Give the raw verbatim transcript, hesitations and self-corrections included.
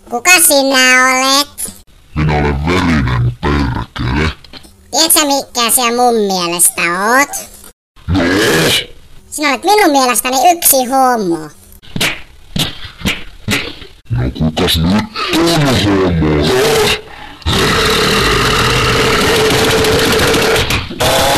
Kuka sinä olet? Minä olen verinen perkele. Tiedätkö mikä sinä mun mielestä oot? No? Sinä olet minun mielestäni yksi homo. No kukas nyt on homo?